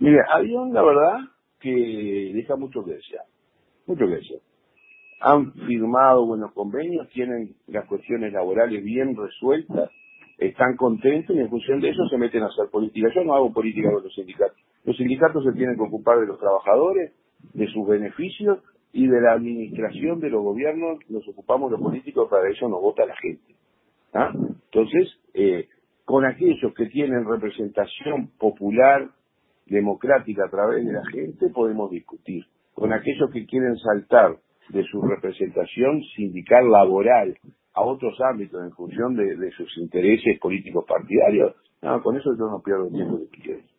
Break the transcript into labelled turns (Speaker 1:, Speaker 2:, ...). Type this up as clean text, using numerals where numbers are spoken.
Speaker 1: Mire, Avión, la verdad, que deja mucho que desear, mucho que desear. Han firmado buenos convenios, tienen las cuestiones laborales bien resueltas, están contentos y en función de eso se meten a hacer política. Yo no hago política con los sindicatos. Los sindicatos se tienen que ocupar de los trabajadores, de sus beneficios y de la administración de los gobiernos. Nos ocupamos los políticos, para eso nos vota la gente. ¿Ah? Entonces, con aquellos que tienen representación popular, democrática a través de la gente, podemos discutir. Con aquellos que quieren saltar de su representación sindical laboral a otros ámbitos en función de sus intereses políticos partidarios, no, con eso yo no pierdo el tiempo que quiero.